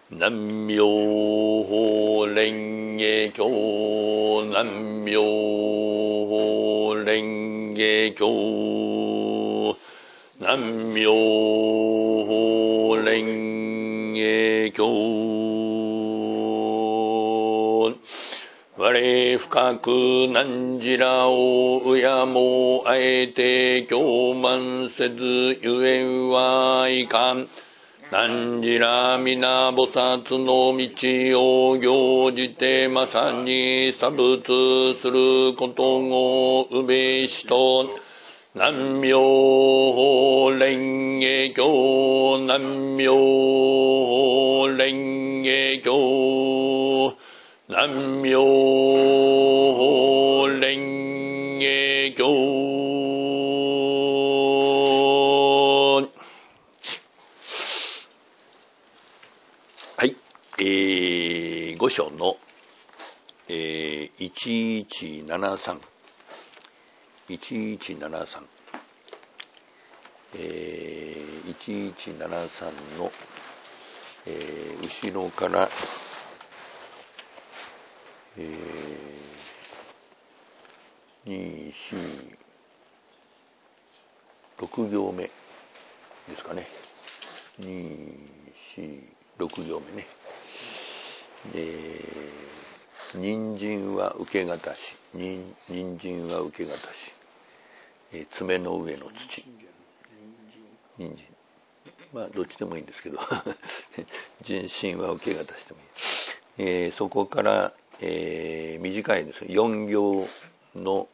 南無妙法蓮華経。南無妙法蓮華経。南無妙法蓮華経。我深く汝らを敬もうあえて教満せずゆえんはいかん。汝ら皆菩薩の道を行じてまさに作物することをうべしと。南無妙法蓮華経。南無妙法蓮華経。南無妙法蓮華経。はい、五章の、1173 1173 1173の、後ろから、2、4、6行目ですかね。2、4、6行目ね。人参は受けがたし、人参は受けがたし、爪の上の土。人参。まあどっちでもいいんですけど、人参は受けがたしでもいい。そこから、短いですね。4行の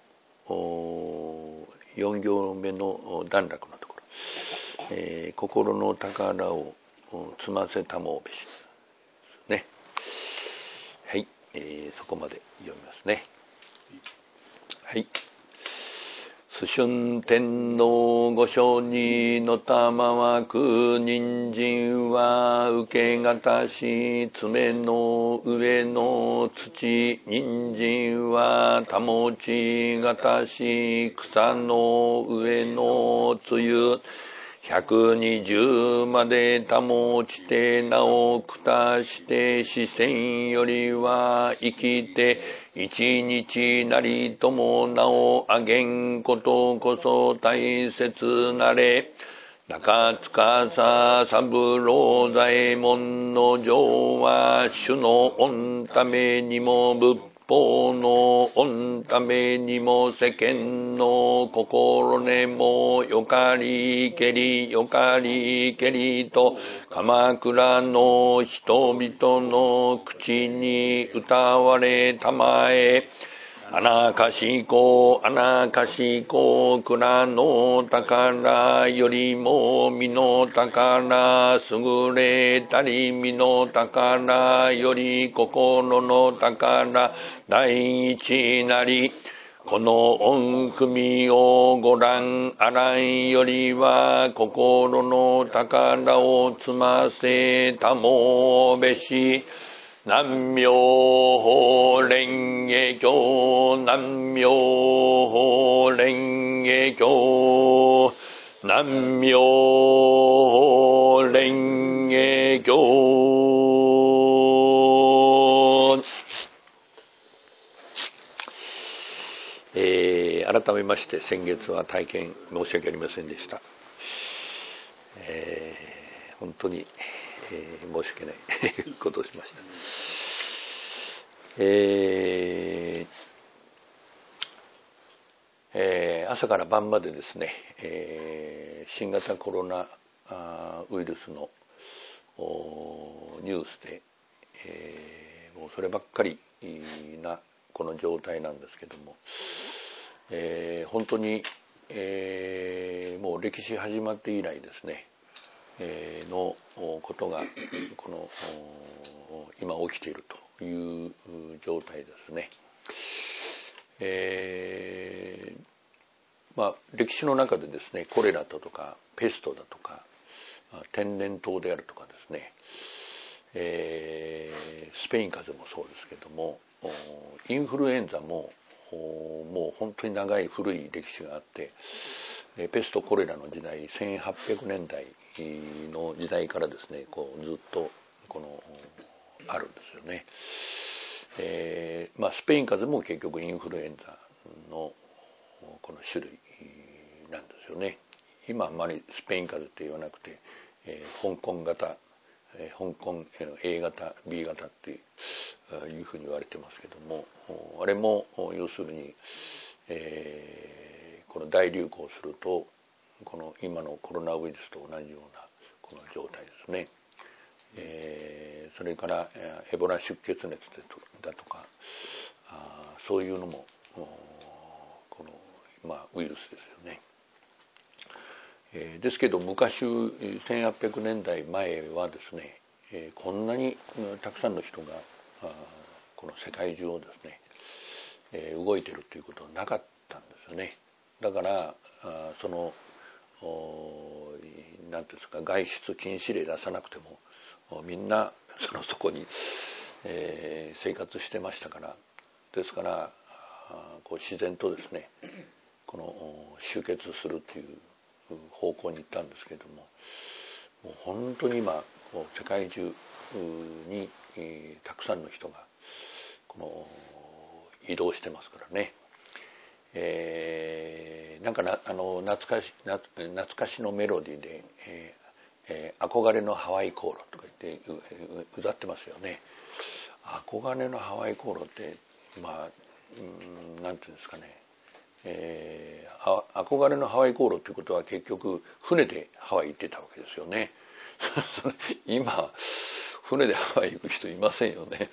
4行目の段落のところ、心の宝を積ませたもうべしね。はい、そこまで読みますね。はい。主春天皇御所にのたまわく人参は受けがたし、爪の上の土。人参は保ちがたし、草の上の露。120まで保ちてなおくたして視線よりは生きて一日なりともなおあげんことこそ大切なれ。中塚三郎左衛門の情は主の御ためにも仏法の御ためにも世間の心根もよかりけりよかりけりと鎌倉の人々の口に歌われたまえ。穴かしこ蔵の宝よりも身の宝優れたり身の宝より心の宝第一なり。この御組をご覧あらんよりは心の宝を積ませたもべし。南無妙法蓮華経。南無妙法蓮華経。南無妙法蓮華経。改めまして先月は大変申し訳ありませんでした。本当に、申し訳ないことをしました。朝から晩までですね、新型コロナウイルスのニュースで、もうそればっかりなこの状態なんですけども、本当に、もう歴史始まって以来ですね、のことがこの今起きているという状態ですね。歴史の中でですね、コレラだとかペストだとか天然痘であるとかですね、スペイン風邪もそうですけども、インフルエンザももう本当に長い古い歴史があって、ペストコレラの時代1800年代の時代からですね、ずっとあるんですよね。スペイン風邪も結局インフルエンザのこの種類なんですよね。今あんまりスペイン風邪って言わなくて、香港型、香港 A 型 B 型っていうふうに言われてますけども、あれも要するに、この大流行するとこの今のコロナウイルスと同じようなこの状態ですね。それからエボラ出血熱だとかそういうのもこの、ウイルスですよね。ですけど昔1800年代前はですね、こんなにたくさんの人がこの世界中をですね、動いてるということはなかったんですよね。だからそのなんていうんですか、外出禁止令出さなくてもみんなそこに、生活してましたから、ですからこう自然とですねこの集結するという方向に行ったんですけれども、もう本当に今世界中にたくさんの人がこの移動してますからね。なんか懐かしのメロディーで、憧れのハワイ航路とか言って歌ってますよね。憧れのハワイ航路ってなんていうんですかね、憧れのハワイ航路ということは結局船でハワイ行ってたわけですよね。今船でハワイ行く人いませんよね。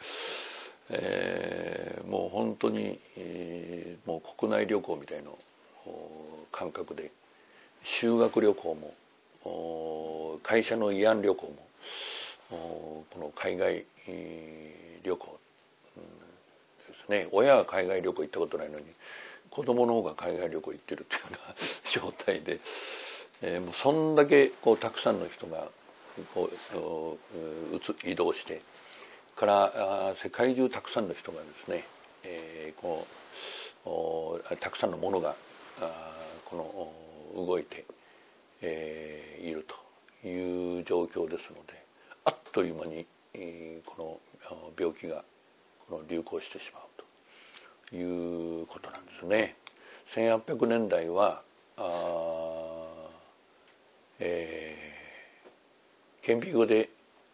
もう本当に、もう国内旅行みたいな感覚で、修学旅行も会社の慰安旅行もこの海外旅行ですね。親は海外旅行行ったことないのに子供の方が海外旅行行ってるというような状態で、もうそんだけたくさんの人が移動してから世界中たくさんの人がですね、たくさんのものが動いて、いるという状況ですので、あっという間に、この病気が流行してしまうということなんですね。1800年代は顕微鏡で、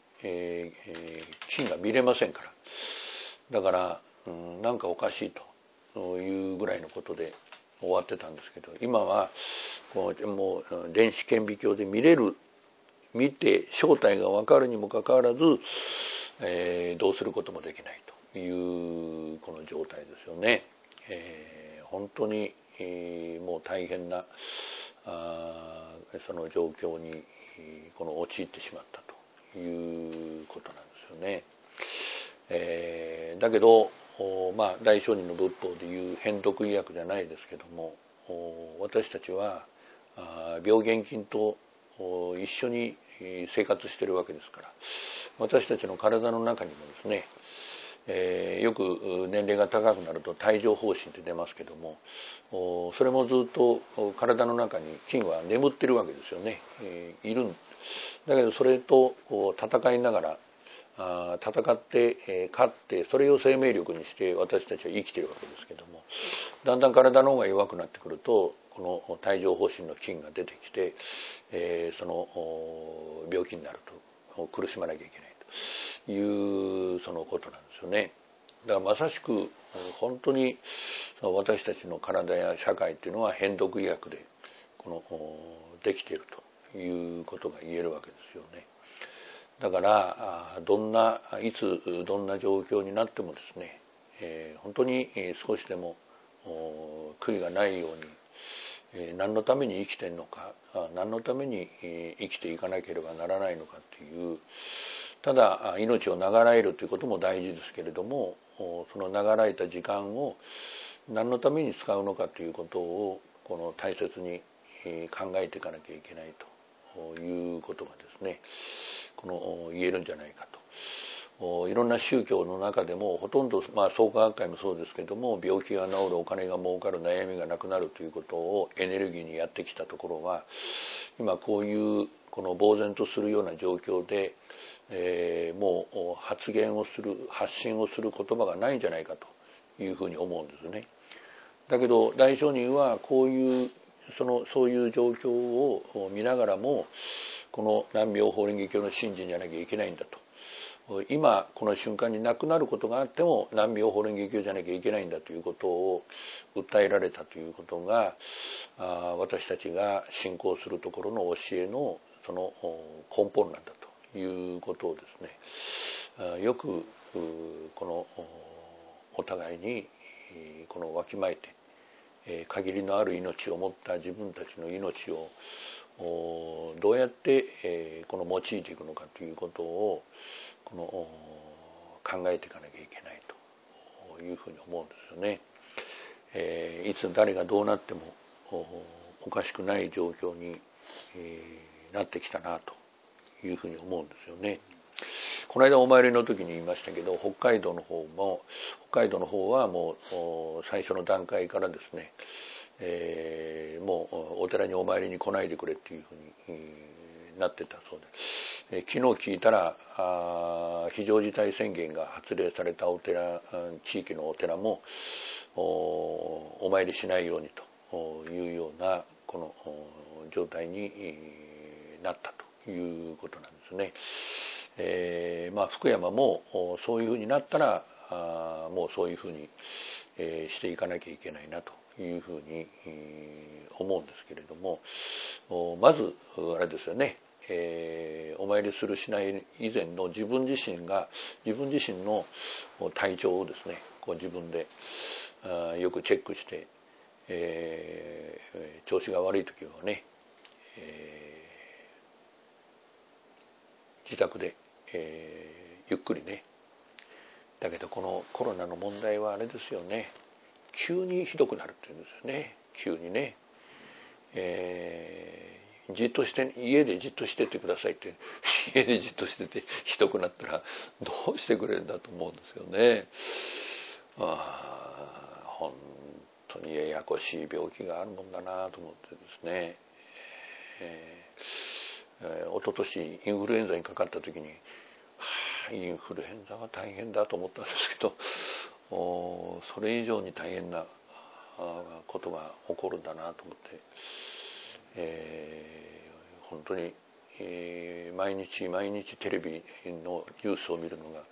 菌が見れませんから、だから、なんかおかしいというぐらいのことで終わってたんですけど、今はもう電子顕微鏡で見て正体が分かるにもかかわらず、どうすることもできないというこの状態ですよね。本当に、もう大変なその状況に陥ってしまったということなんですよね。だけど大聖人の仏法でいう変毒医薬じゃないですけども、私たちは病原菌と一緒に生活しているわけですから、私たちの体の中にもですね、よく年齢が高くなると帯状疱疹って出ますけども、それもずっと体の中に菌は眠ってるわけですよね。いるんだけど、それと戦いながら戦って勝って、それを生命力にして私たちは生きているわけですけども、だんだん体の方が弱くなってくるとこの帯状疱疹の菌が出てきて、その病気になると苦しまなきゃいけないというそのことなんですよね。だからまさしく本当に私たちの体や社会っていうのは変毒医薬でできているということが言えるわけですよね。だからいつどんな状況になってもですね、本当に少しでも悔いがないように、何のために生きているのか、何のために生きていかなければならないのかっていう、ただ命を長らえるということも大事ですけれども、その長らえた時間を何のために使うのかということを大切に考えていかなきゃいけないということがですね、言えるんじゃないかと。いろんな宗教の中でもほとんど、創価学会もそうですけども、病気が治る、お金が儲かる、悩みがなくなるということをエネルギーにやってきたところは、今こういう呆然とするような状況でもう発信をする言葉がないんじゃないかというふうに思うんですね。だけど大聖人はそういう状況を見ながらも、この南無妙法蓮華経の信心じゃなきゃいけないんだと。今この瞬間になくなることがあっても南無妙法蓮華経じゃなきゃいけないんだということを訴えられたということが、私たちが信仰するところの教えのその根本なんだということをですね、よくこのお互いにこのわきまえて、限りのある命を持った自分たちの命をどうやってこの用いていくのかということを考えていかなきゃいけないというふうに思うんですよね。いつ誰がどうなってもおかしくない状況になってきたなというふうに思うんですよね。この間お参りの時に言いましたけど、北海道の方はもう最初の段階からですね、もうお寺にお参りに来ないでくれっていうふうになってたそうで、昨日聞いたら非常事態宣言が発令された地域のお寺もお参りしないようにというようなこの状態になったということなんですね。福山もそういうふうになったらもうそういうふうにしていかなきゃいけないなというふうに思うんですけれども、まずあれですよね、お参りするしない以前の自分自身の体調をですね、自分でよくチェックして、調子が悪い時はね、自宅で、ゆっくりね。だけどこのコロナの問題はあれですよね、急にひどくなるっていうんですよね。急にね、じっとして家でじっとしててくださいって、家でじっとしててひどくなったらどうしてくれるんだと思うんですよね。本当にややこしい病気があるもんだなと思ってですね、一昨年インフルエンザにかかった時に、インフルエンザは大変だと思ったんですけど、それ以上に大変なことが起こるんだなと思って、本当に、毎日テレビのニュースを見るのが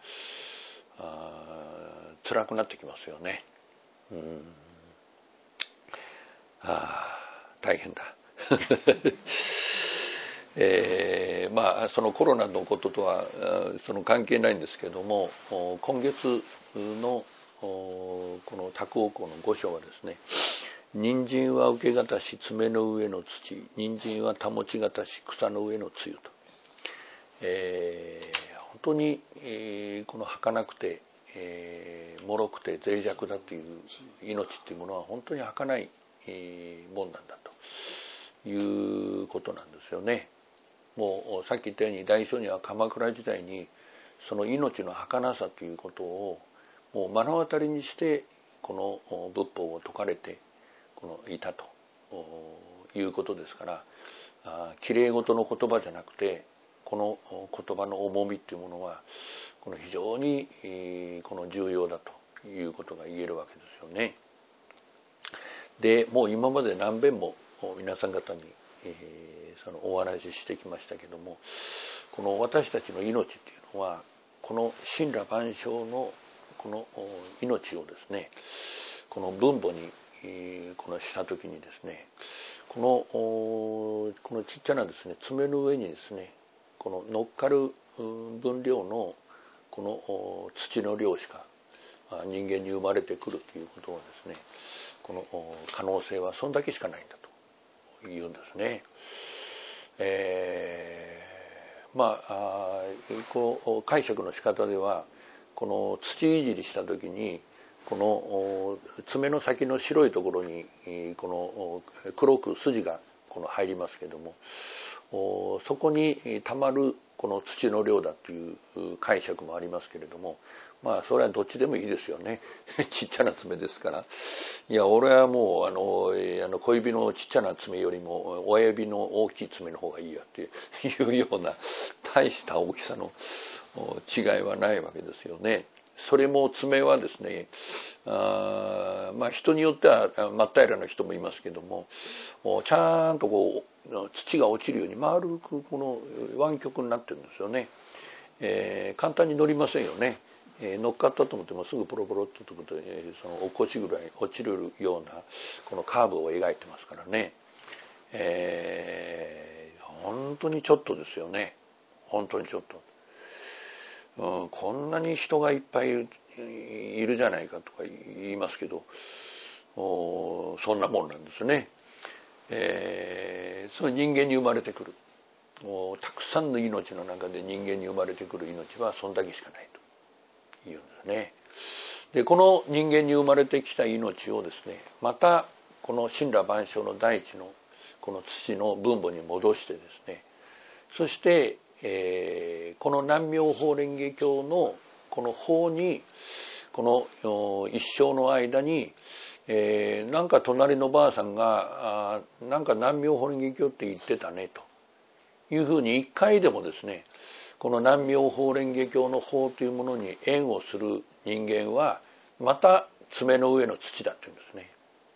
辛くなってきますよね。大変だ。そのコロナのこととはその関係ないんですけども、今月のこの卓王校の御所はですね、人参は受けがたし爪の上の土、人参は保ちがたし草の上の露と、本当に、この儚くて、脆くて脆弱だという命っていうものは本当に儚いもんなんだということなんですよね。もうさっき言ったように大聖人は鎌倉時代にその命の儚さということをもう目の当たりにしてこの仏法を説かれていたということですから、きれい事の言葉じゃなくてこの言葉の重みっていうものは非常に重要だということが言えるわけですよね。でもう今まで何遍も皆さん方にそのお話ししてきましたけども、この私たちの命っていうのはこの森羅万象のこの命をですね、この分母にした時にですね、このちっちゃなですね爪の上にですね、この乗っかる分量のこの土の量しか人間に生まれてくるということはですね、この可能性はそんだけしかないんだというんですね。解釈の仕方ではこの土いじりした時にこの爪の先の白いところにこの黒く筋が入りますけども、そこにたまるこの土の量だという解釈もありますけれども、それはどっちでもいいですよね。ちっちゃな爪ですから。いや俺はもう小指のちっちゃな爪よりも親指の大きい爪の方がいいやっていうような大した大きさの違いはないわけですよね。それも爪はですね、人によっては真っ平らな人もいますけども、ちゃんとこう土が落ちるように丸くこの湾曲になってるんですよね。簡単に乗りませんよね。乗っかったと思ってもすぐポロポロっと飛ぶと、その落っこちぐらい落ちるようなこのカーブを描いてますからね。本当にちょっとですよね。本当にちょっと。こんなに人がいっぱいいるじゃないかとか言いますけど、そんなもんなんですね。その人間に生まれてくる。たくさんの命の中で人間に生まれてくる命はそんだけしかないというんですね。で、この人間に生まれてきた命をですね、またこの森羅万象の大地のこの土の分母に戻してですね、そして、この南妙法蓮華経のこの法にこの一生の間に、なんか隣のばあさんがなんか南妙法蓮華経って言ってたねというふうに一回でもですね、この南妙法蓮華経の法というものに縁をする人間はまた爪の上の土だっていうんですね。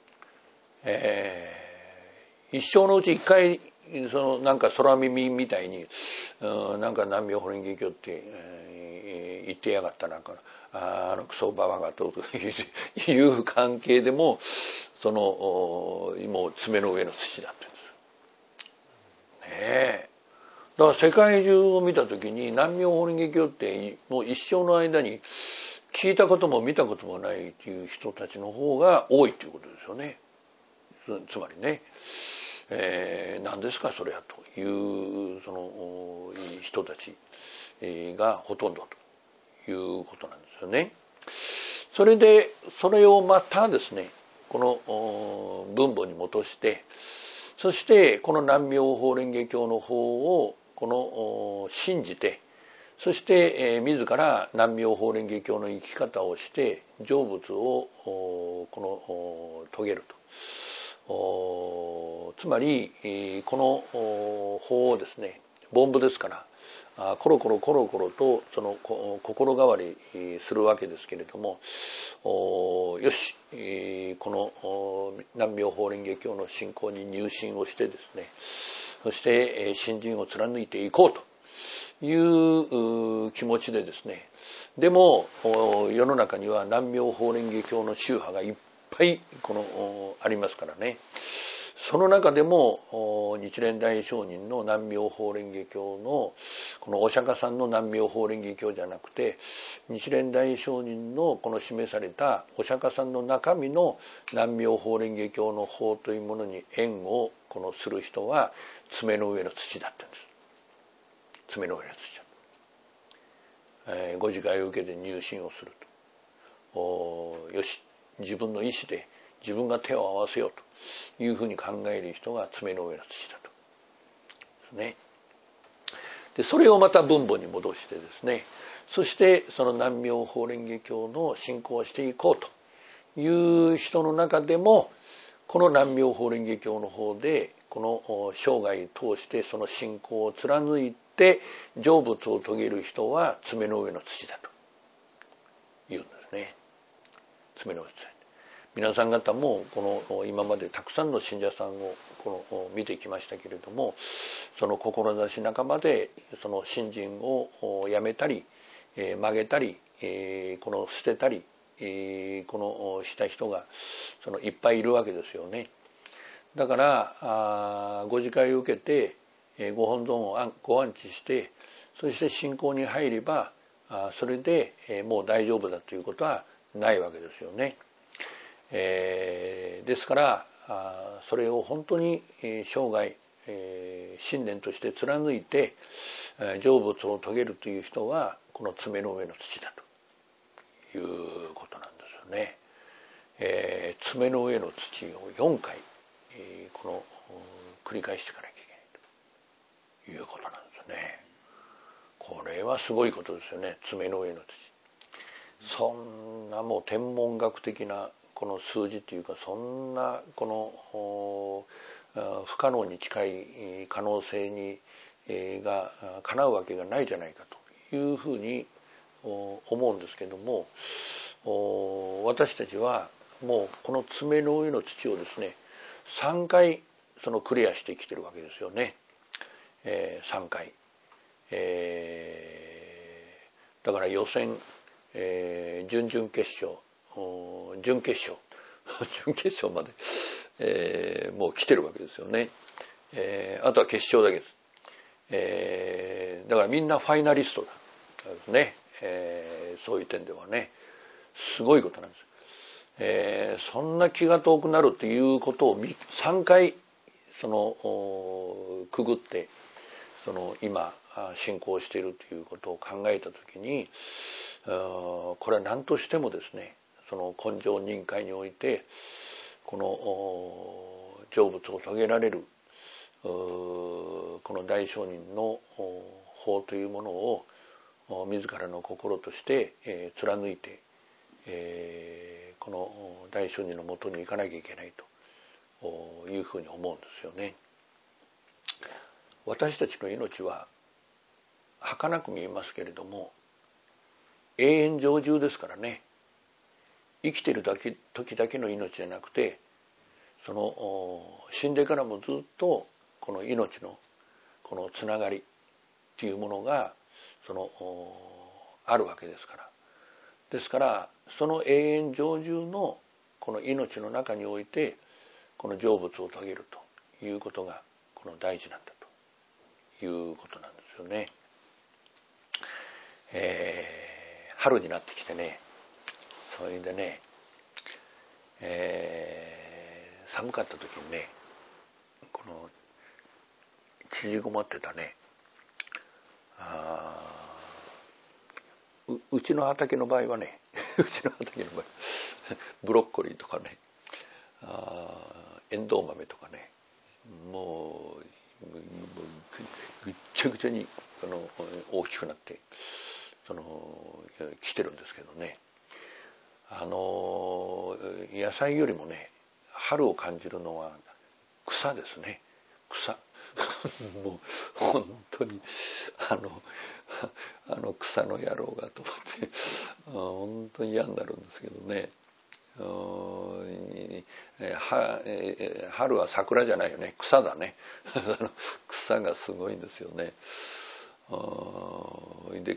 一生のうち一回そのなんか空耳みたいになんか南妙法蓮華経って言ってやがったなあのクソババがという関係でもそのもう爪の上の土だって言うんです。ねえ。だから世界中を見た時に南妙法蓮華経ってもう一生の間に聞いたことも見たこともないという人たちの方が多いということですよね。つまりね、何ですかそれはというその人たちがほとんどということなんですよね。それでそれをまたですね、この分母に戻して、そしてこの南妙法蓮華経の方をこの信じて、そして自ら南妙法蓮華経の生き方をして成仏をこの遂げると。つまりこの法をですね、凡夫ですからコロコロとその心変わりするわけですけれども、よしこの南妙法蓮華経の信仰に入信をしてですね、そして信心を貫いていこうという気持ちでですね、でも世の中には南妙法蓮華経の宗派がいっぱいありますからね。その中でも日蓮大聖人の南妙法蓮華経のこのお釈迦さんの南妙法蓮華経じゃなくて、日蓮大聖人のこの示されたお釈迦さんの中身の南妙法蓮華経の法というものに縁をする人は爪の上の土だったんです。爪の上の土だ。ご自戒を受けて入信をすると、よし自分の意思で自分が手を合わせようというふうに考える人が爪の上の土だとですね。でそれをまた分母に戻してですね、そしてその南妙法蓮華経の信仰をしていこうという人の中でも、この南妙法蓮華経の方でこの生涯通してその信仰を貫いて成仏を遂げる人は爪の上の土だというんですね。爪の上の土。皆さん方もこの今までたくさんの信者さんを見てきましたけれども、その志半ばでその信心をやめたり曲げたり捨てたりした人がいっぱいいるわけですよね。だからご自戒を受けてご本尊をご安置して、そして信仰に入ればそれでもう大丈夫だということはないわけですよね。ですからそれを本当に生涯信念として貫いて成仏を遂げるという人はこの爪の上の土だということなんですよね。爪の上の土を4回繰り返していかなきゃいけないということなんですね。これはすごいことですよね。爪の上の土、そんなもう天文学的なこの数字というか、そんな不可能に近い可能性にが叶うわけがないじゃないかというふうに思うんですけども、私たちはもうこの爪の上の土をですね3回クリアしてきてるわけですよね。3回、だから予選、準々決勝、準決勝準決勝まで、もう来てるわけですよね。あとは決勝だけです。だからみんなファイナリストですね。そういう点ではねすごいことなんです。そんな気が遠くなるっていうことを3回くぐって今進行しているということを考えたときに、これは何としてもですね根性忍界においてこの成仏を遂げられるこの大聖人の法というものを自らの心として、貫いて、この大聖人のもとに行かなきゃいけないというふうに思うんですよね。私たちの命は儚く見えますけれども永遠常住ですからね。生きている時だけの命じゃなくて死んでからもずっとこの命のこのつながりっていうものがあるわけですから。ですからその永遠常住のこの命の中においてこの成仏を遂げるということがこの大事なんだということなんですよね。春になってきてね、それでね、寒かった時にねこの縮こまってたねうちの畑の場合はねうちの畑の場合ブロッコリーとかねエンドウ豆とかねもうぐっちゃぐちゃに大きくなって来てるんですけどね、野菜よりもね春を感じるのは草ですね。草もう本当に草の野郎がと思って本当に嫌になるんですけどね。春は桜じゃないよね、草だね草がすごいんですよね。で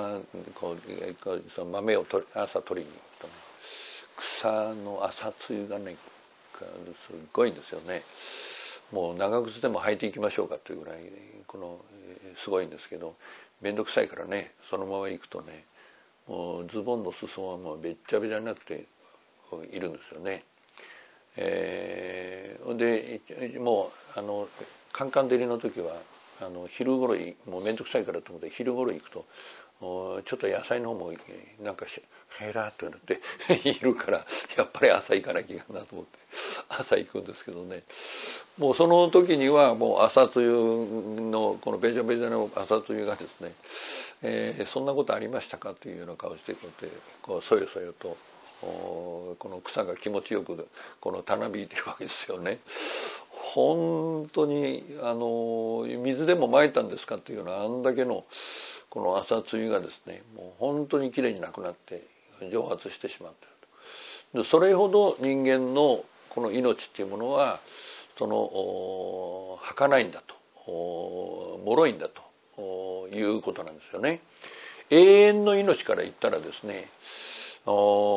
その豆を朝取りに行くとね草の朝露がねすごいんですよね。もう長靴でも履いていきましょうかというぐらいすごいんですけど、面倒くさいからねそのまま行くとねもうズボンの裾はもうべっちゃべちゃになっているんですよね。でもうカンカン照りの時は昼頃もう面倒くさいからと思って昼頃行くとちょっと野菜の方もなんかヘラーっとなっているからやっぱり朝行かなきゃいけないなと思って朝行くんですけどね、もうその時にはもう朝露のこのベジャベジャの朝露がですね、そんなことありましたかというような顔してこうそよそよとこの草が気持ちよくたなびいてるわけですよね。本当に水でもまいたんですかというようなあんだけのこの朝露がですねもう本当にきれいになくなって蒸発してしまっていると。でそれほど人間のこの命っていうものは儚いんだと脆いんだということなんですよね。永遠の命から言ったらですねあ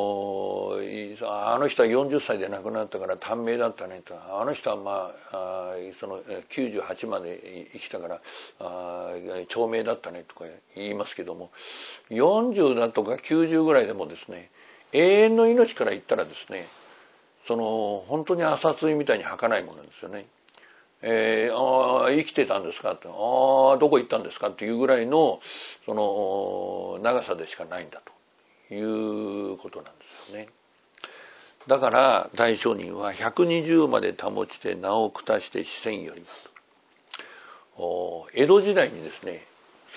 の人は40歳で亡くなったから短命だったねと、あの人は98まで生きたから長命だったねとか言いますけども、40だとか90ぐらいでもですね永遠の命から言ったらですね本当に朝露みたいに儚いものなんですよね。生きてたんですかって、どこ行ったんですかっていうぐらいの長さでしかないんだということなんですよね。だから大聖人は120まで保ちて名を下して死せんよりと。江戸時代にですね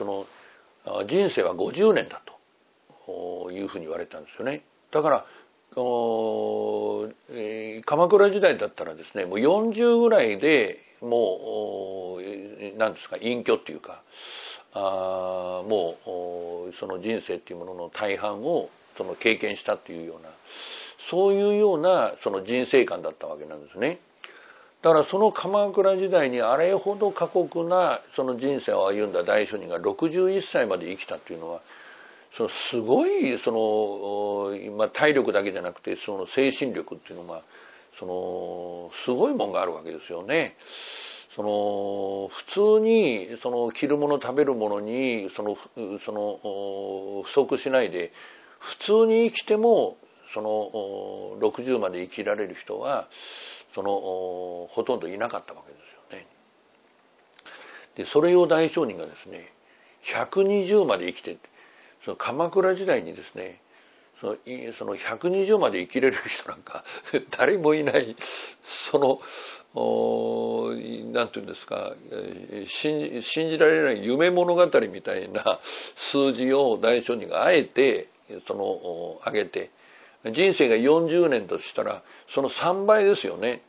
人生は50年だというふうに言われたんですよね。だから鎌倉時代だったらですね、もう40ぐらいでもう何ですか、隠居っていうか、もうその人生っていうものの大半をその経験したっていうような、そういうようなその人生観だったわけなんですね。だからその鎌倉時代にあれほど過酷なその人生を歩んだ大聖人が61歳まで生きたっていうのは、そのすごいその、体力だけじゃなくてその精神力っていうのがそのすごいもんがあるわけですよね。その普通にその着るもの食べるものにその不足しないで普通に生きてもその60まで生きられる人はそのほとんどいなかったわけですよね。でそれを大聖人がですね120まで生きて、その鎌倉時代にですねその120まで生きれる人なんか誰もいない、そのなんていうんですか、信じられない夢物語みたいな数字を大聖人があえてその上げて、人生が40年としたらその3倍ですよね。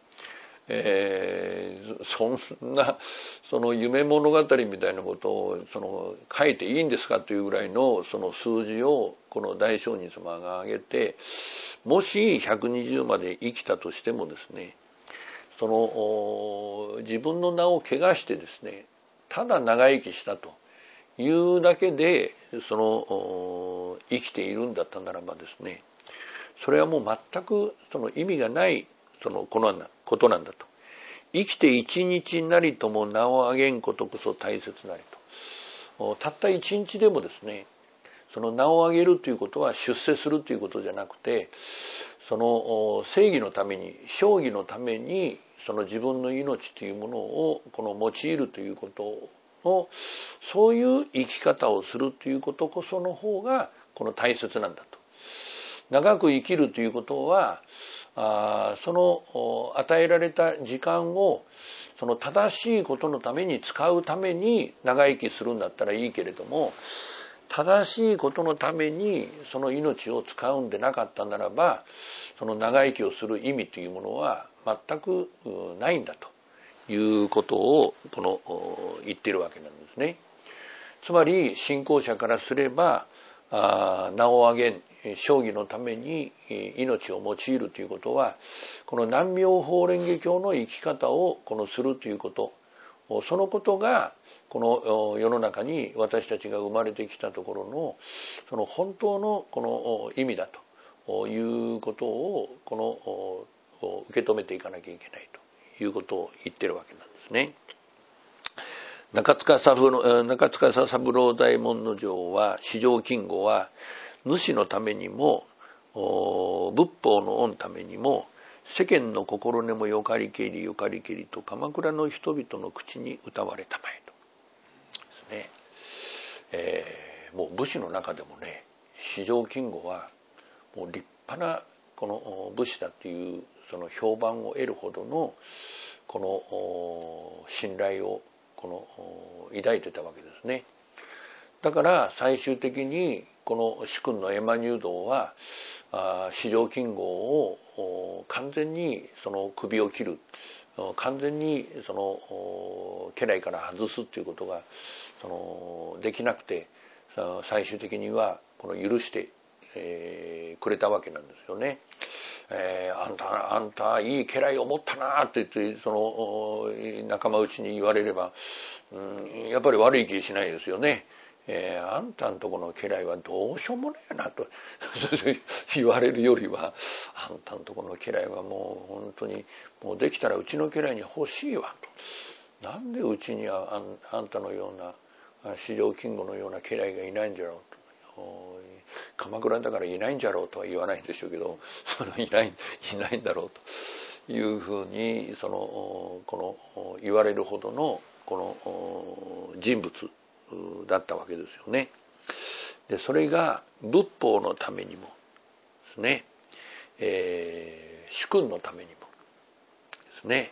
そんなその夢物語みたいなことをその書いていいんですかというぐらいのその数字をこの大聖人様が挙げて、もし120まで生きたとしてもですね、その自分の名を汚してですね、ただ長生きしたというだけでその生きているんだったならばですね、それはもう全くその意味がないそのことなんだと。生きて一日なりとも名を挙げんことこそ大切なりと。たった一日でもですね、その名を挙げるということは出世するということじゃなくて、その正義のために、正義のためにその自分の命というものをこの用いるということの、そういう生き方をするということこその方がこの大切なんだと。長く生きるということは、その与えられた時間をその正しいことのために使うために長生きするんだったらいいけれども、正しいことのためにその命を使うんでなかったならば、その長生きをする意味というものは全くないんだということをこの言っているわけなんですね。つまり信仰者からすれば、名を挙げ、正義のために命を用いるということは、この南妙法蓮華経の生き方をこのするということ、そのことがこの世の中に私たちが生まれてきたところのその本当のこの意味だということをこの受け止めていかなきゃいけないということを言ってるわけなんですね。中塚三郎大門の上は、四条金吾は主のためにも仏法の御ためにも世間の心根もよかりけりよかりけりと鎌倉の人々の口に歌われたまえとですね。もう武士の中でもね、四条金吾はもう立派なこの武士だっていうその評判を得るほどのこの信頼をこの抱いてたわけですね。だから最終的にこの主君の閻魔入道は四条金吾を完全にその首を切る、完全にその家来から外すということがそのできなくて、最終的にはこの許してくれたわけなんですよね。あんたいい家来を持ったなって言ってその仲間内に言われれば、やっぱり悪い気しないですよね。あんたんとこの家来はどうしようもねえなと言われるよりは、あんたんとこの家来はもう本当にもうできたらうちの家来に欲しいわと。なんでうちにはあんたのような四条金吾のような家来がいないんじゃろうと。鎌倉だからいないんじゃろうとは言わないんでしょうけど、いないんだろうというふうにこの言われるほどのこの人物だったわけですよね。でそれが仏法のためにもですね、主君のためにもですね、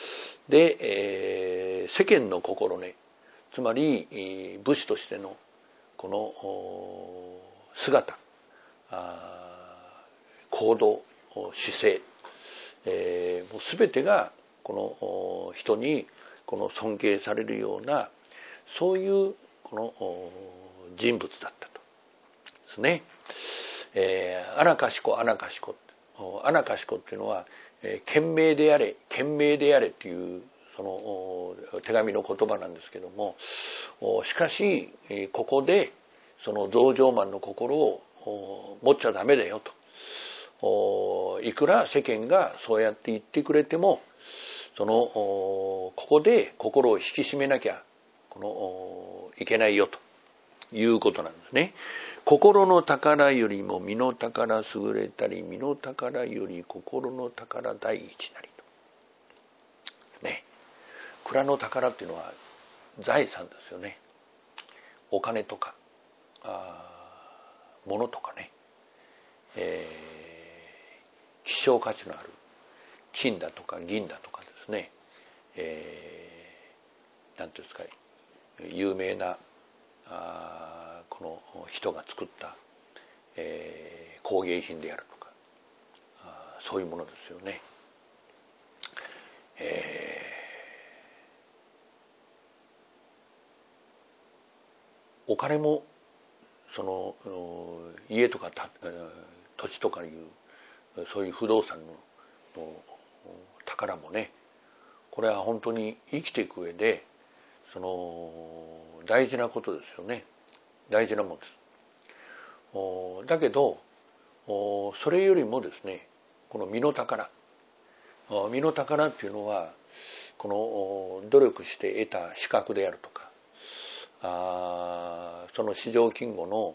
で、世間の心根、つまり武士としてのこの姿、 行動、姿勢、もう全てがこの人にこの尊敬されるような、そういうこの人物だったとですね。アナカシコ、アナカシコ、アナカシコっていうのは、賢明であれ、賢明であれっていうその手紙の言葉なんですけども、しかしここでその増上慢の心を持っちゃダメだよと。いくら世間がそうやって言ってくれても、ここで心を引き締めなきゃいけないよということなんですね。心の宝よりも身の宝優れたり、身の宝より心の宝第一なりと。ね。蔵の宝っていうのは財産ですよね。お金とか、物とかね。希少価値のある金だとか銀だとかですね。なんていうんですか、有名なこの人が作った、工芸品であるとか、そういうものですよね。お金もその家とか土地とかいうそういう不動産の宝もね、これは本当に生きていく上で大事なことですよね。大事なものです。だけどそれよりもですね、この身の宝っていうのは、この努力して得た資格であるとか、その市場金吾の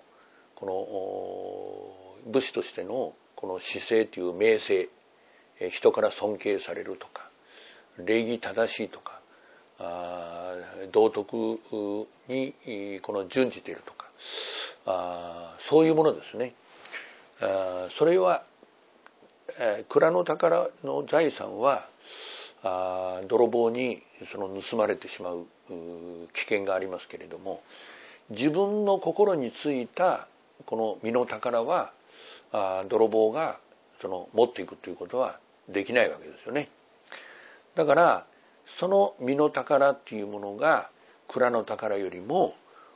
この武士としてのこの姿勢という名声、人から尊敬されるとか、礼儀正しいとか、道徳にこの準じているとか、そういうものですね。それは蔵の宝の財産は泥棒に盗まれてしまう危険がありますけれども、自分の心についたこの身の宝は泥棒が持っていくということはできないわけですよね。だからその身の宝っていうものが蔵の宝よりも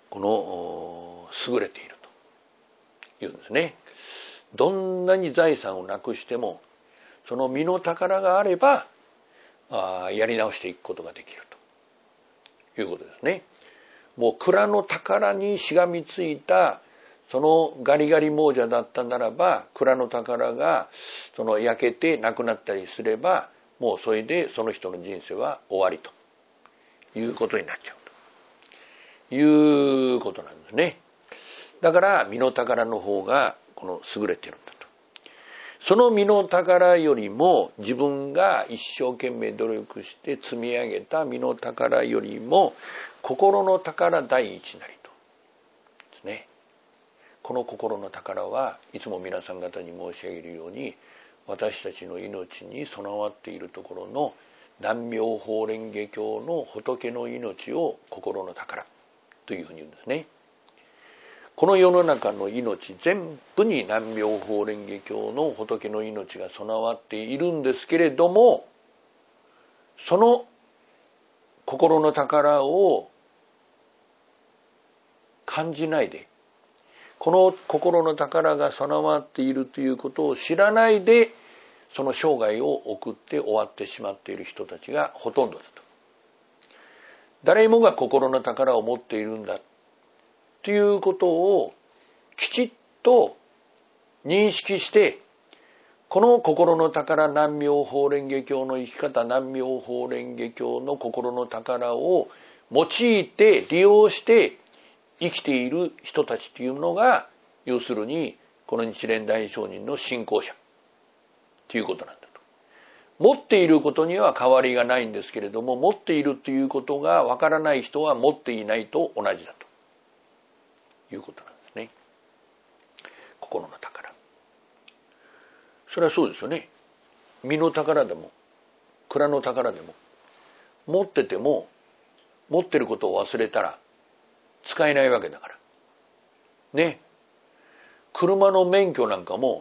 優れているというんですね。どんなに財産をなくしても、その身の宝があればやり直していくことができるということですね。もう蔵の宝にしがみついたそのガリガリ亡者だったならば、蔵の宝が焼けてなくなったりすれば、もうそれでその人の人生は終わりということになっちゃうということなんですね。だから身の宝の方が優れているんだと。その身の宝よりも、自分が一生懸命努力して積み上げた身の宝よりも心の宝第一なりとですね。この心の宝はいつも皆さん方に申し上げるように、私たちの命に備わっているところの南妙法蓮華経の仏の命を心の宝というふうに言うんですね。この世の中の命全部に南妙法蓮華経の仏の命が備わっているんですけれども、その心の宝を感じないで、この心の宝が備わっているということを知らないで、その生涯を送って終わってしまっている人たちがほとんどだと。誰もが心の宝を持っているんだということをきちっと認識して、この心の宝南妙法蓮華経の生き方、南妙法蓮華経の心の宝を用いて利用して生きている人たちというのが、要するにこの日蓮大聖人の信仰者ということなんだと。持っていることには変わりがないんですけれども、持っているということがわからない人は持っていないと同じだということなんですね。心の宝。それはそうですよね。身の宝でも蔵の宝でも、持ってても持ってることを忘れたら使えないわけだからね。車の免許なんかも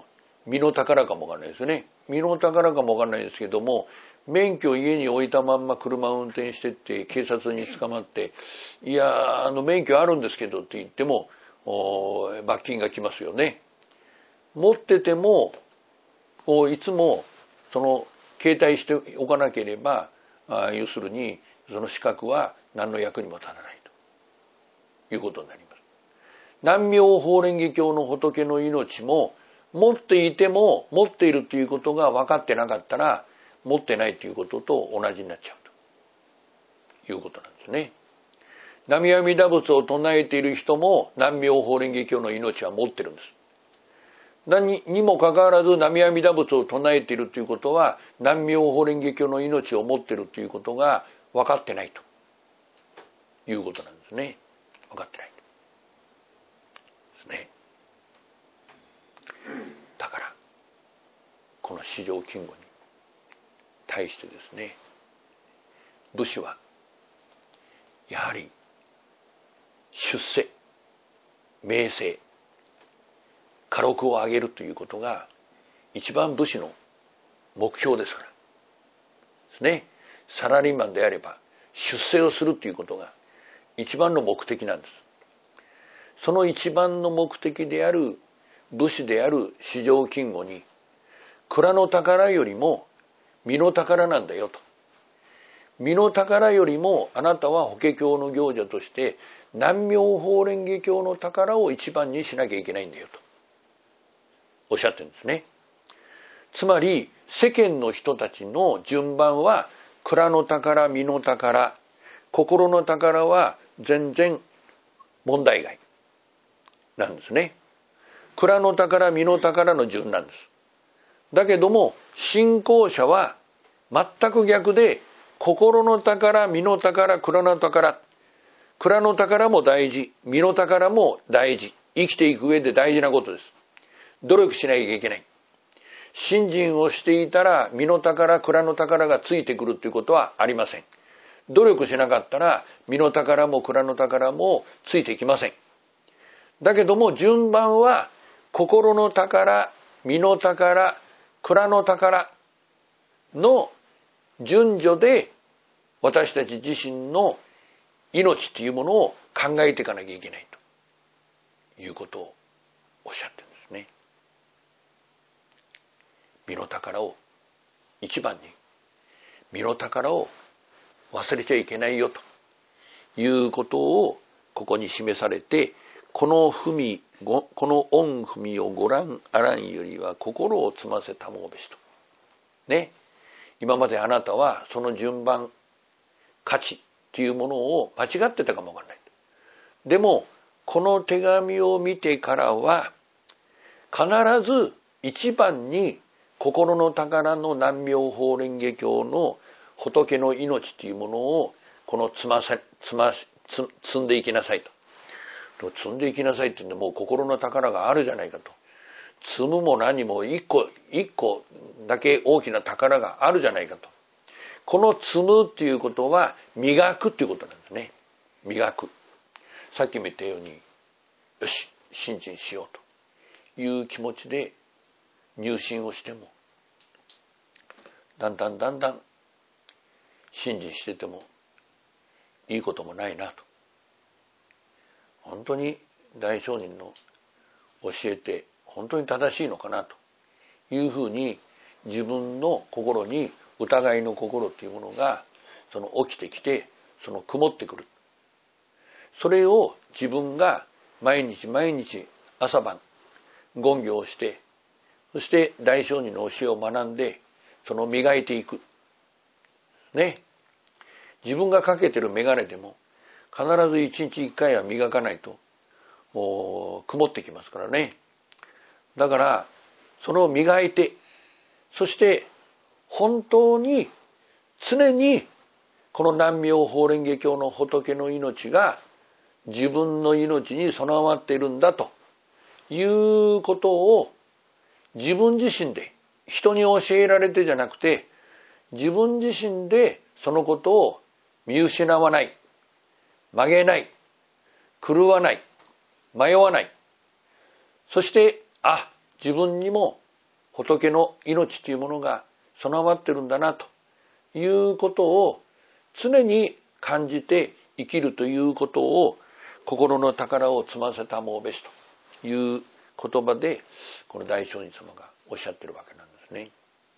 身の宝かもわかんないですよね。身の宝かもわかんないですけども、免許を家に置いたまんま車を運転してって警察に捕まって、いや免許あるんですけどって言っても罰金が来ますよね。持っててもいつもその携帯しておかなければ、要するにその資格は何の役にも立たないということになります。南妙法蓮華経の仏の命も、持っていても持っているということが分かってなかったら持ってないということと同じになっちゃうということなんですね。南無阿弥陀仏を唱えている人も南妙法蓮華経の命は持ってるんです。何にもかかわらず南無阿弥陀仏を唱えているということは南妙法蓮華経の命を持っているということが分かってないということなんですね。分かってないですね。だからこの四条金吾に対してですね、武士はやはり出世、名声、家禄を上げるということが一番武士の目標ですからですね。サラリーマンであれば出世をするということが一番の目的なんです。その一番の目的である武士である四条金吾に、蔵の宝よりも身の宝なんだよと。身の宝よりもあなたは法華経の行者として南妙法蓮華経の宝を一番にしなきゃいけないんだよとおっしゃってるんですね。つまり世間の人たちの順番は蔵の宝、身の宝、心の宝は全然問題外なんですね。蔵の宝、身の宝の順なんです。だけども信仰者は全く逆で、心の宝、身の宝、蔵の宝、蔵の宝も大事、身の宝も大事、生きていく上で大事なことです。努力しなきゃいけない。信心をしていたら身の宝、蔵の宝がついてくるということはありません。努力しなかったら身の宝も蔵の宝もついてきません。だけども順番は心の宝、身の宝、蔵の宝の順序で私たち自身の命というものを考えていかなきゃいけないということをおっしゃってるんですね。身の宝を一番に、身の宝を忘れちゃいけないよということをここに示されて、この御文をご覧あらんよりは心を積ませたもうべしとね。今まであなたはその順番、価値というものを間違ってたかもわからない。でもこの手紙を見てからは必ず一番に心の宝の南妙法蓮華経の仏の命というものをこの積んでいきなさいと。積んでいきなさいって言うんで、もう心の宝があるじゃないかと。積むも何も一個だけ大きな宝があるじゃないかと。この積むっていうことは磨くっていうことなんですね。磨く。さっきも言ったように、よし、信心しようという気持ちで入信をしても、だんだん信心しててもいいこともないなと。本当に大聖人の教えて本当に正しいのかなというふうに自分の心に疑いの心というものが起きてきて、曇ってくる。それを自分が毎日朝晩言行をして、そして大聖人の教えを学んで磨いていくね。自分がかけてる眼鏡でも必ず一日一回は磨かないともう曇ってきますからね。だからそれを磨いて、そして本当に常にこの南妙法蓮華経の仏の命が自分の命に備わっているんだということを自分自身で、人に教えられてじゃなくて自分自身でそのことを見失わない、曲げない、狂わない、迷わない。そして自分にも仏の命というものが備わってるんだなということを常に感じて生きるということを、心の宝を積ませたもうべしという言葉で、この大聖人様がおっしゃってるわけなんですね。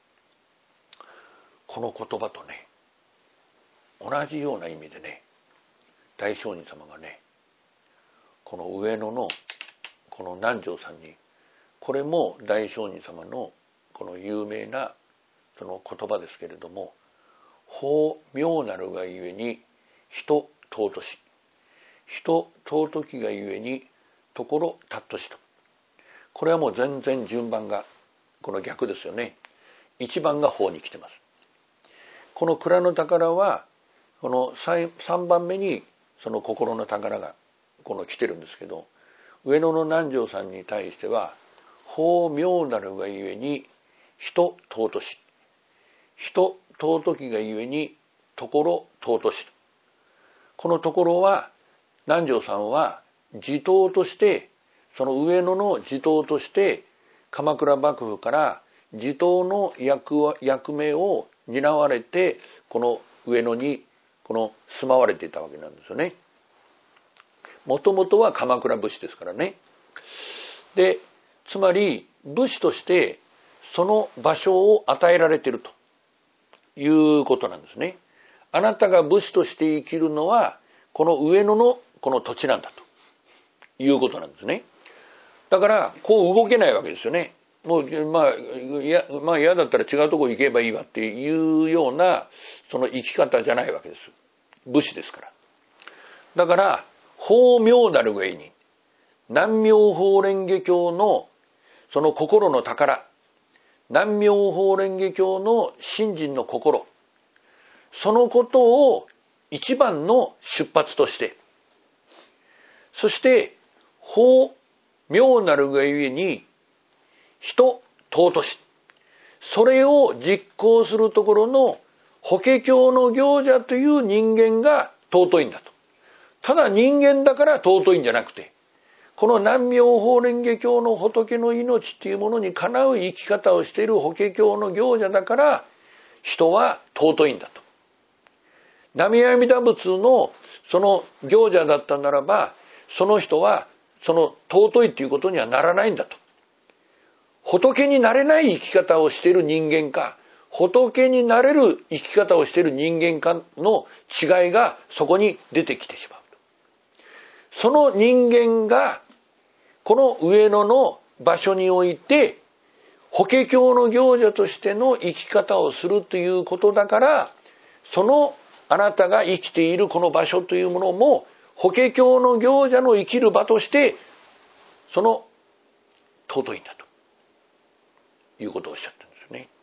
この言葉とね、同じような意味でね、大聖人様がね、この上野のこの南條さんに、これも大聖人様のこの有名なその言葉ですけれども、法妙なるがゆえに人尊し、人尊きがゆえにところ尊しと。これはもう全然順番がこの逆ですよね。一番が法に来てます。この蔵の宝はこの 3番目にその心の宝がこの来てるんですけど、上野の南條さんに対しては法妙なるがゆえに人尊し、人尊きがゆえにところ尊し。このところは南條さんは地頭として、その上野の地頭として鎌倉幕府から地頭の役目を担われて、この上野にこの住まわれていたわけなんですよね。もともとは鎌倉武士ですからね。で、つまり武士としてその場所を与えられているということなんですね。あなたが武士として生きるのはこの上野のこの土地なんだということなんですね。だからこう動けないわけですよね。もう嫌だったら違うとこ行けばいいわっていうようなその生き方じゃないわけです。武士ですから。だから法妙なるがゆえに、南妙法蓮華経のその心の宝、南妙法蓮華経の信心の心、そのことを一番の出発として、そして法妙なるがゆえに人尊し、それを実行するところの法華経の行者という人間が尊いんだと。ただ人間だから尊いんじゃなくて、この南妙法蓮華経の仏の命というものにかなう生き方をしている法華経の行者だから人は尊いんだと。南無阿弥陀仏のその行者だったならば、その人はその尊いということにはならないんだと。仏になれない生き方をしている人間か、仏になれる生き方をしている人間かの違いがそこに出てきてしまう。その人間がこの上野の場所において法華経の行者としての生き方をするということだから、そのあなたが生きているこの場所というものも法華経の行者の生きる場としてその尊いんだということをおっしゃってるんですね。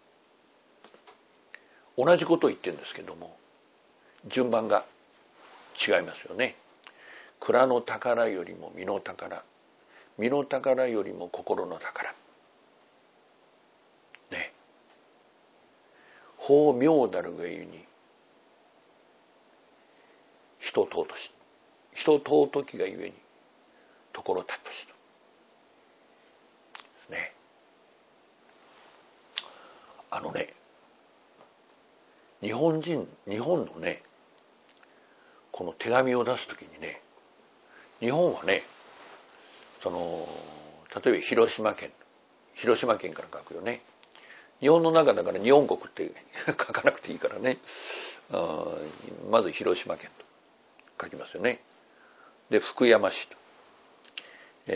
同じことを言ってるんですけども、順番が違いますよね。蔵の宝よりも身の宝、身の宝よりも心の宝ね。法妙なるがゆえに人尊し、人尊きがゆえにところ尊しとね。日本のね、この手紙を出すときにね、日本はね、例えば広島県から書くよね。日本の中だから日本国って書かなくていいからね、まず広島県と書きますよね。で、福山市と、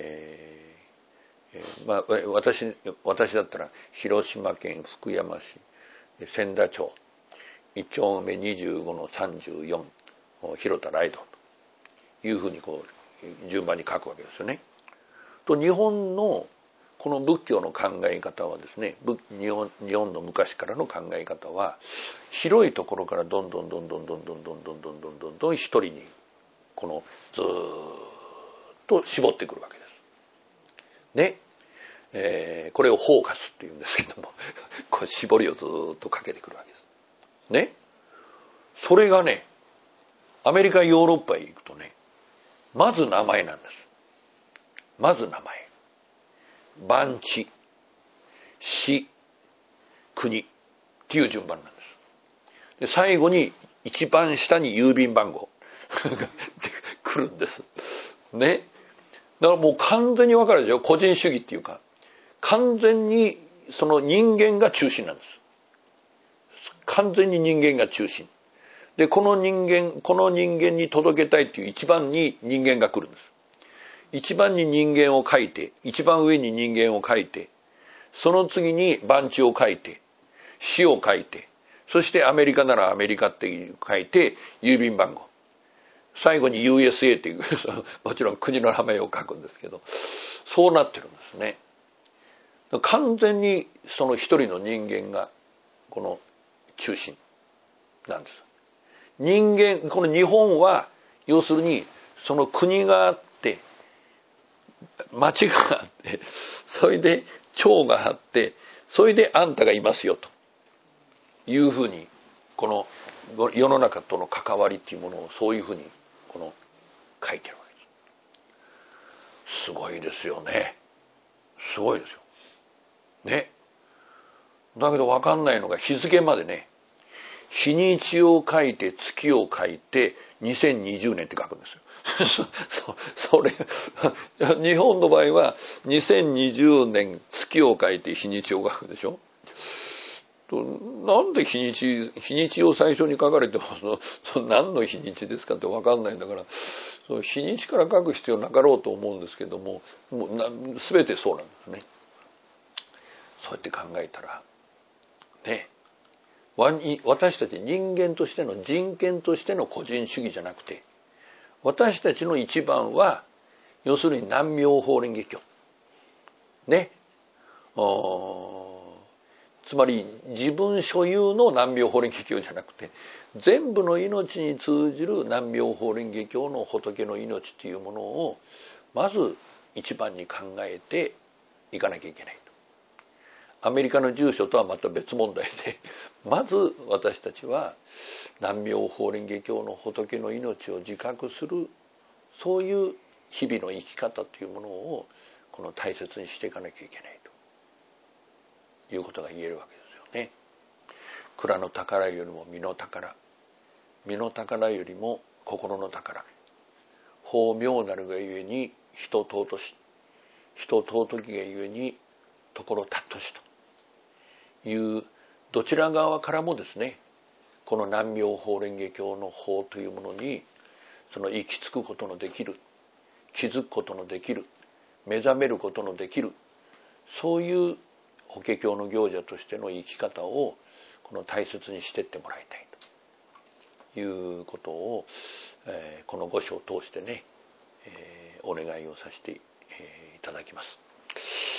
私だったら広島県福山市千田町1丁目25の34広田来道というふうにこう順番に書くわけですよね。と日本のこの仏教の考え方はですね、日本の昔からの考え方は広いところからどんどん一人にこのずっと絞ってくるわけですね。これをフォーカスっていうんですけどもこう絞りをずっとかけてくるわけですね。それがね、アメリカヨーロッパへ行くとね、まず名前なんです。まず名前、番地、 市、国っていう順番なんです。で、最後に一番下に郵便番号が来るんです。ね。だからもう完全に分かるでしょ。個人主義っていうか、完全にその人間が中心なんです。完全に人間が中心。で、この人間に届けたいっていう一番に人間が来るんです。一番に人間を書いて、一番上に人間を書いて、その次に番地を書いて、市を書いて、そしてアメリカならアメリカって書いて、郵便番号。最後に USA っていう、もちろん国の名前を書くんですけど、そうなってるんですね。完全にその一人の人間が、この中心なんです。人間、この日本は、要するに、その国があって、町があって、それで町があって、それであんたがいますよ、というふうに、この世の中との関わりっていうものをそういうふうに、この書いてるわけです。すごいですよね。すごいですよ。ね。だけど分かんないのが日付までね、日にちを書いて月を書いて2020年って書くんですよ。それ日本の場合は2020年月を書いて日にちを書くでしょ。なんで日にちを最初に書かれても何の日にちですかって分かんないんだから、日にちから書く必要なかろうと思うんですけども、全てそうなんですね。そうやって考えたらね、私たち人間としての人権としての個人主義じゃなくて、私たちの一番は要するに南妙法蓮華経ね、つまり自分所有の南妙法蓮華経じゃなくて、全部の命に通じる南妙法蓮華経の仏の命というものをまず一番に考えていかなきゃいけないと。アメリカの住所とはまた別問題で、まず私たちは南妙法蓮華経の仏の命を自覚する、そういう日々の生き方というものをこの大切にしていかなきゃいけないということが言えるわけですよね。蔵の宝よりも身の宝、身の宝よりも心の宝、法妙なるがゆえに人尊し、人尊きがゆえに所尊しというどちら側からもですね、この南妙法蓮華経の法というものにその行き着くことのできる、気づくことのできる、目覚めることのできる、そういう法華経の行者としての生き方をこの大切にしていってもらいたいということを、この御書を通してね、お願いをさせていただきます。